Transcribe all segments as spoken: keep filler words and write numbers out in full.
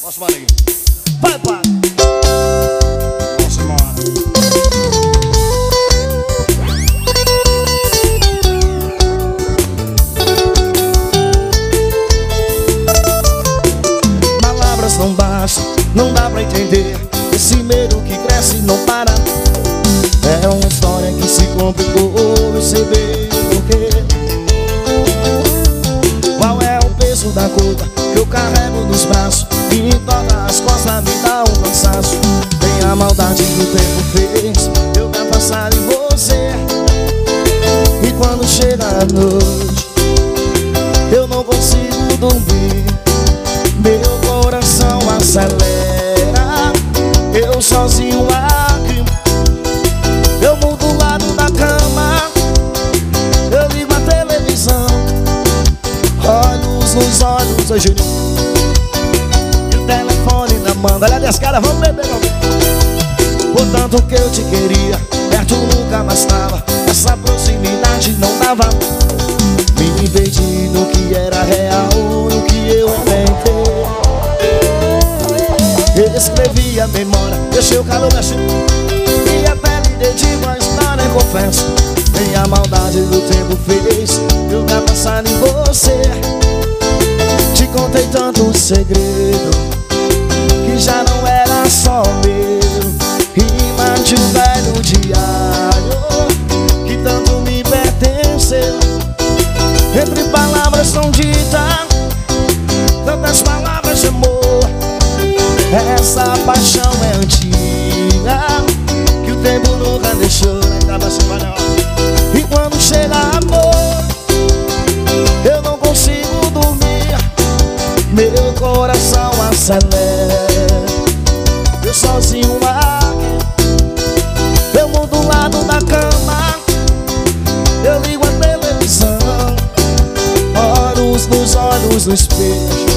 Posso falar aqui? Vai, pai. Vamos embora. Palavras não bastam, não dá pra entender. Esse medo que cresce e não para. É uma história que se complicou, eu sei bem o porquê. Qual é o peso da culpa que eu carrego nos braços? E em todas as costas me dá um cansaço. Tem a maldade que o tempo fez eu me afastar de você. E quando chega a noite eu não consigo dormir. Meu coração acelera, eu sozinho aqui. Eu mudo o lado da cama, eu ligo a televisão, olhos nos olhos, hoje e o telefone na mão. Olha minhas caras, vamos beber, vamos. Por tanto que eu te queria, perto nunca mais tava. Essa proximidade não dava. Me perdi no que era real, no que eu inventei. Escrevi a memória, deixei o calor mexer e até me dedico a história e confesso. Nem a maldade do tempo fez eu me abraçar em você. Te contei tanto segredo que já não era só meu. Rima de um velho diário que tanto me pertenceu. Entre palavras são ditas tantas palavras de amor. Essa paixão é antiga que o tempo nunca deixou. E quando chega amor eu não consigo dormir. Meu coração acelera, eu sozinho aqui. Eu mudo o lado da cama, eu ligo a televisão, olhos nos olhos no espelho,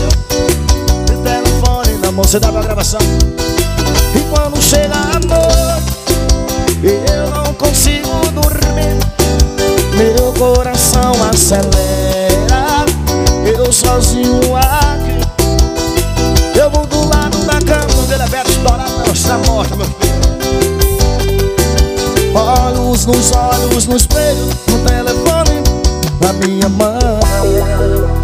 você dá pra gravação. E quando chega a noite eu não consigo dormir. Meu coração acelera, eu sozinho aqui. Eu vou do lado da cama, onde ele é velho estourado, não está morta, meu filho. Olhos nos olhos no espelho, no telefone da minha mãe.